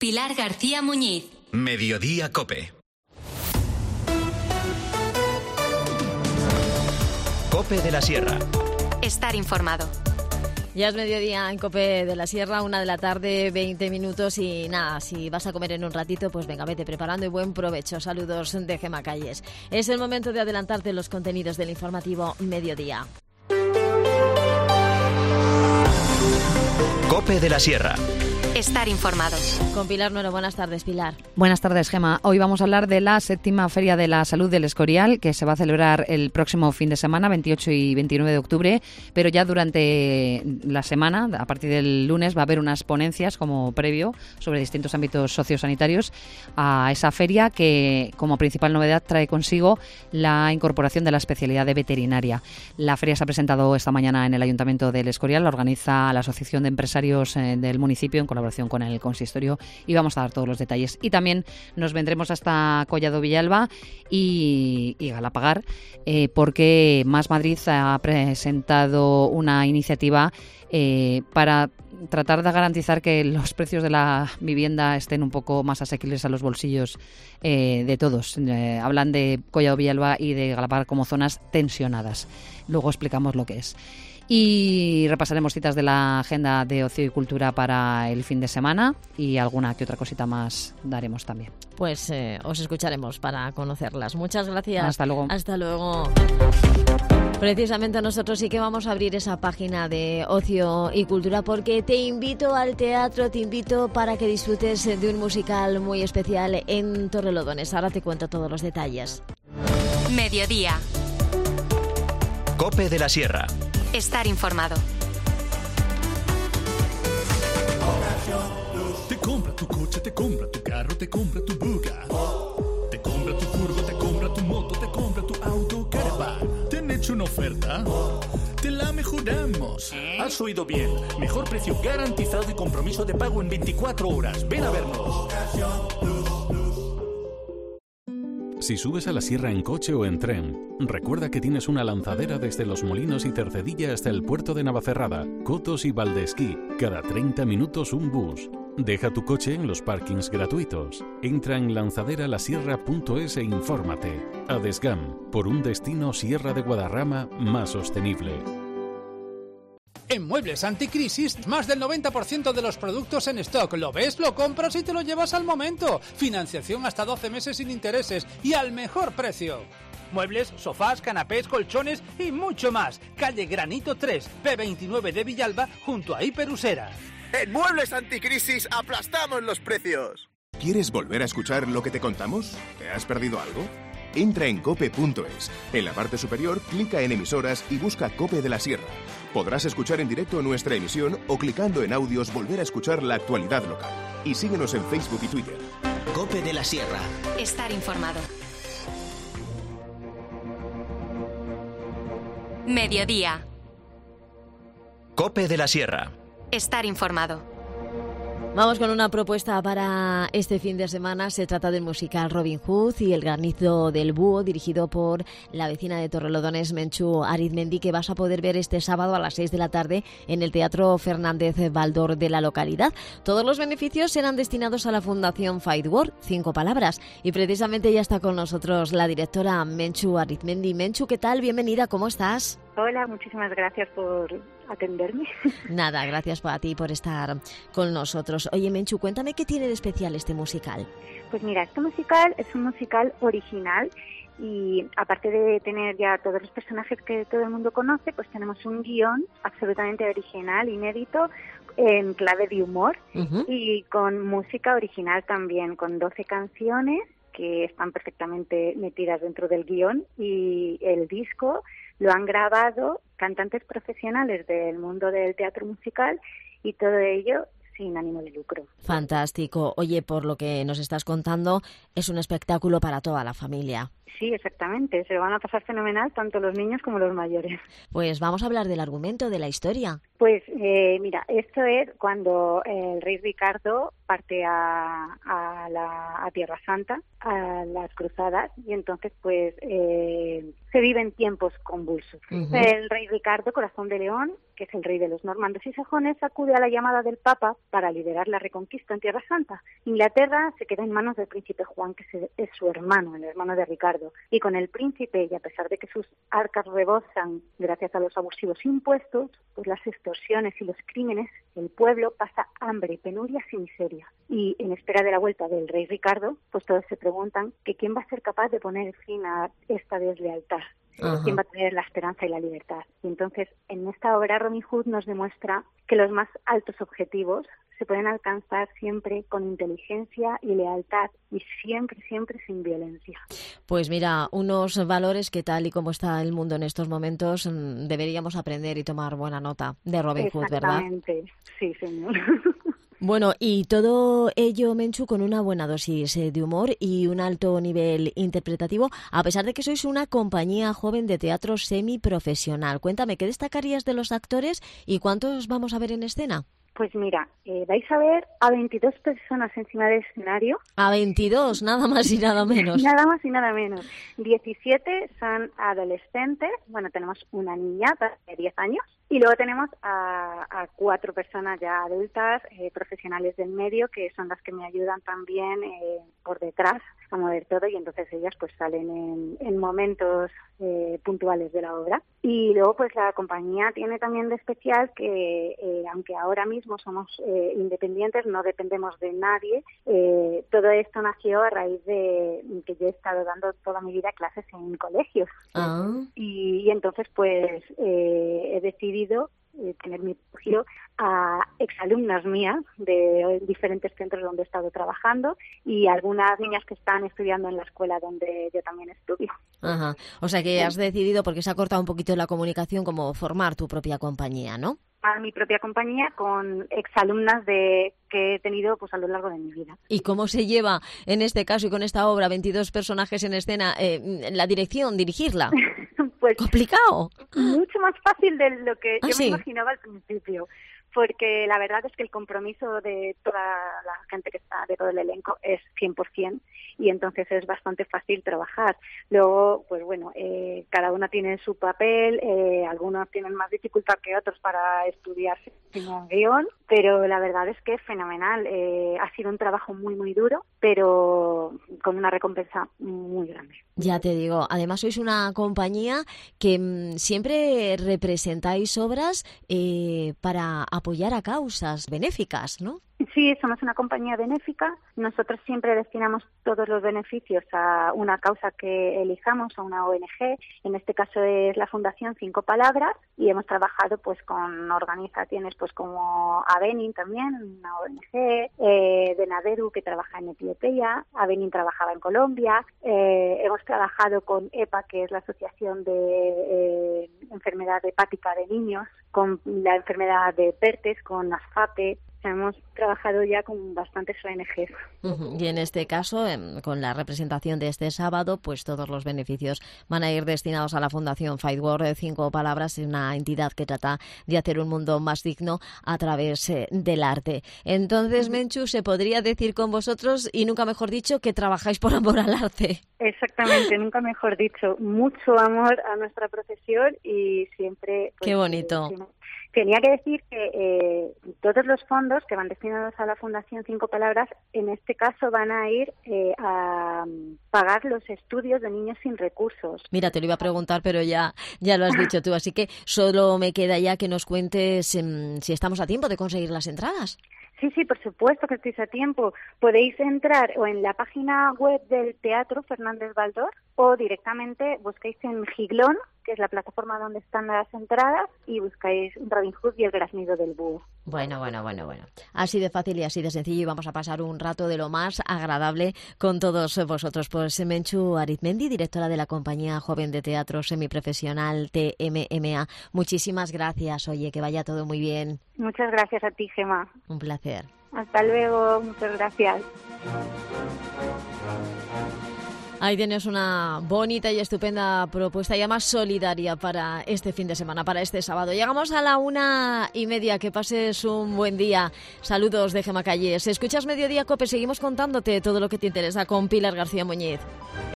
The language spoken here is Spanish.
Pilar García Muñiz. Mediodía COPE. COPE de la Sierra. Estar informado. Ya es mediodía en COPE de la Sierra, 1 de la tarde, 20 minutos y nada, si vas a comer en un ratito, pues venga, vete preparando y buen provecho. Saludos de Gemma Calles. Es el momento de adelantarte los contenidos del informativo Mediodía. COPE de la Sierra. Estar informado. Con Pilar Nuero. Buenas tardes, Pilar. Buenas tardes, Gemma. Hoy vamos a hablar de la 7ª Feria de la Salud del Escorial, que se va a celebrar el próximo fin de semana, 28 y 29 de octubre, pero ya durante la semana, a partir del lunes, va a haber unas ponencias como previo sobre distintos ámbitos sociosanitarios a esa feria que, como principal novedad, trae consigo la incorporación de la especialidad de veterinaria. La feria se ha presentado esta mañana en el Ayuntamiento del Escorial, la organiza la Asociación de Empresarios del municipio en colaboración con el consistorio, y vamos a dar todos los detalles. Y también nos vendremos hasta Collado Villalba y Galapagar, porque Más Madrid ha presentado una iniciativa para tratar de garantizar que los precios de la vivienda estén un poco más asequibles a los bolsillos de todos. Hablan de Collado Villalba y de Galapagar como zonas tensionadas. Luego explicamos lo que es. Y repasaremos citas de la agenda de ocio y cultura para el fin de semana y alguna que otra cosita más daremos también. Pues os escucharemos para conocerlas. Muchas gracias. Hasta luego. Hasta luego. Precisamente nosotros sí que vamos a abrir esa página de ocio y cultura porque te invito al teatro, te invito para que disfrutes de un musical muy especial en Torrelodones. Ahora te cuento todos los detalles. Mediodía. COPE de la Sierra. Estar informado. Te compra tu coche, te compra tu carro, te compra tu buga. Te compra tu furgo, te compra tu moto, te compra tu auto, caravan. ¿Te han hecho una oferta? Te la mejoramos. Has oído bien. Mejor precio garantizado y compromiso de pago en 24 horas. Ven a vernos. Si subes a la sierra en coche o en tren, recuerda que tienes una lanzadera desde Los Molinos y Cercedilla hasta el puerto de Navacerrada, Cotos y Valdesquí. Cada 30 minutos un bus. Deja tu coche en los parkings gratuitos. Entra en lanzaderalasierra.es e infórmate. Adesgam, por un destino Sierra de Guadarrama más sostenible. En Muebles Anticrisis, más del 90% de los productos en stock. ¿Lo ves? Lo compras y te lo llevas al momento. Financiación hasta 12 meses sin intereses y al mejor precio. Muebles, sofás, canapés, colchones y mucho más. Calle Granito 3, P29 de Villalba, junto a Hiperusera. En Muebles Anticrisis aplastamos los precios. ¿Quieres volver a escuchar lo que te contamos? ¿Te has perdido algo? Entra en cope.es. En la parte superior, clica en emisoras y busca COPE de la Sierra. Podrás escuchar en directo nuestra emisión o clicando en audios volver a escuchar la actualidad local. Y síguenos en Facebook y Twitter. COPE de la Sierra. Estar informado. Mediodía. COPE de la Sierra. Estar informado. Vamos con una propuesta para este fin de semana. Se trata del musical Robin Hood y El granizo del búho, dirigido por la vecina de Torrelodones, Menchu Arizmendi, que vas a poder ver este sábado a las 6 de la tarde en el Teatro Fernández Baldor de la localidad. Todos los beneficios serán destinados a la Fundación Fight War, 5 palabras. Y precisamente ya está con nosotros la directora Menchu Arizmendi. Menchu, ¿qué tal? Bienvenida, ¿cómo estás? Hola, muchísimas gracias por atenderme. Nada, gracias a ti por estar con nosotros. Oye, Menchu, cuéntame qué tiene de especial este musical. Pues mira, este musical es un musical original y aparte de tener ya todos los personajes que todo el mundo conoce, pues tenemos un guión absolutamente original, inédito, en clave de humor y con música original también, con 12 canciones que están perfectamente metidas dentro del guión, y el disco lo han grabado cantantes profesionales del mundo del teatro musical y todo ello sin ánimo de lucro. Fantástico. Oye, por lo que nos estás contando, es un espectáculo para toda la familia. Sí, exactamente. Se lo van a pasar fenomenal tanto los niños como los mayores. Pues vamos a hablar del argumento, de la historia. Pues mira, esto es cuando el rey Ricardo parte a Tierra Santa, a las cruzadas, y entonces pues se viven tiempos convulsos. El rey Ricardo, corazón de león, que es el rey de los normandos y sajones, acude a la llamada del Papa para liderar la reconquista en Tierra Santa. Inglaterra se queda en manos del príncipe Juan, que es su hermano, el hermano de Ricardo. Y con el príncipe, y a pesar de que sus arcas rebosan gracias a los abusivos impuestos, pues las extorsiones y los crímenes, el pueblo pasa hambre, penurias y miseria. Y en espera de la vuelta del rey Ricardo, pues todos se preguntan que quién va a ser capaz de poner fin a esta deslealtad. ¿Quién va a tener la esperanza y la libertad? Y entonces, en esta obra, Robin Hood nos demuestra que los más altos objetivos se pueden alcanzar siempre con inteligencia y lealtad y siempre, siempre sin violencia. Pues mira, unos valores que tal y como está el mundo en estos momentos deberíamos aprender y tomar buena nota de Robin Hood, ¿verdad? Exactamente, sí, señor. Bueno, y todo ello, Menchu, con una buena dosis de humor y un alto nivel interpretativo, a pesar de que sois una compañía joven de teatro semiprofesional. Cuéntame, ¿qué destacarías de los actores y cuántos vamos a ver en escena? Pues mira, vais a ver a 22 personas encima del escenario. A 22, nada más y nada menos. Nada más y nada menos. 17 son adolescentes, bueno, tenemos una niña de 10 años. Y luego tenemos a 4 personas ya adultas, profesionales del medio, que son las que me ayudan también por detrás a mover todo, y entonces ellas pues salen en momentos puntuales de la obra. Y luego pues la compañía tiene también de especial que aunque ahora mismo somos independientes, no dependemos de nadie, todo esto nació a raíz de que yo he estado dando toda mi vida clases en colegios. Y entonces pues he decidido tener mi giro a exalumnas mías de diferentes centros donde he estado trabajando y algunas niñas que están estudiando en la escuela donde yo también estudio. Ajá. O sea que has decidido, porque se ha cortado un poquito la comunicación, como formar tu propia compañía, ¿no? A mi propia compañía con exalumnas que he tenido pues a lo largo de mi vida. ¿Y cómo se lleva en este caso y con esta obra 22 personajes en escena la dirección, dirigirla? Pues complicado. Mucho más fácil de lo que yo ¿sí? me imaginaba al principio, porque la verdad es que el compromiso de toda la gente que está, de todo el elenco, es 100%, y entonces es bastante fácil trabajar. Luego, pues bueno, cada una tiene su papel, algunos tienen más dificultad que otros para estudiarse un guión, pero la verdad es que es fenomenal. Ha sido un trabajo muy, muy duro, pero con una recompensa muy grande. Ya te digo, además sois una compañía que siempre representáis obras para apoyar a causas benéficas, ¿no? Sí, somos una compañía benéfica. Nosotros siempre destinamos todos los beneficios a una causa que elijamos, a una ONG. En este caso es la Fundación 5 Palabras, y hemos trabajado pues con organizaciones pues como Avenin también, una ONG, de Naderu, que trabaja en Etiopía. Avenin trabajaba en Colombia. Hemos trabajado con EPA, que es la Asociación de Enfermedad Hepática de Niños, con la enfermedad de PERTES, con ASFAPE. Hemos trabajado ya con bastantes ONGs. Y en este caso, con la representación de este sábado, pues todos los beneficios van a ir destinados a la Fundación Fight War 5 Palabras, una entidad que trata de hacer un mundo más digno a través del arte. Entonces, Menchu, se podría decir con vosotros, y nunca mejor dicho, que trabajáis por amor al arte. Exactamente, nunca mejor dicho. Mucho amor a nuestra profesión y siempre... Pues, qué bonito. Tenía que decir que todos los fondos que van destinados a la Fundación 5 Palabras, en este caso van a ir a pagar los estudios de niños sin recursos. Mira, te lo iba a preguntar, pero ya lo has dicho tú, así que solo me queda ya que nos cuentes si estamos a tiempo de conseguir las entradas. Sí, por supuesto que estáis a tiempo. Podéis entrar o en la página web del Teatro Fernández Baldós o directamente buscáis en Giglón, que es la plataforma donde están las entradas, y buscáis Robin Hood y el graznido del búho. Bueno. Así de fácil y así de sencillo, y vamos a pasar un rato de lo más agradable con todos vosotros. Pues Menchu Arizmendi, directora de la compañía joven de teatro semiprofesional TMMA. Muchísimas gracias. Oye, que vaya todo muy bien. Muchas gracias a ti, Gemma. Un placer. Hasta luego. Muchas gracias. Ahí tienes una bonita y estupenda propuesta, ya más solidaria para este fin de semana, para este sábado. Llegamos a la 1:30, que pases un buen día. Saludos de Gemma Calles. Escuchas Mediodía Cope, seguimos contándote todo lo que te interesa con Pilar García Muñiz.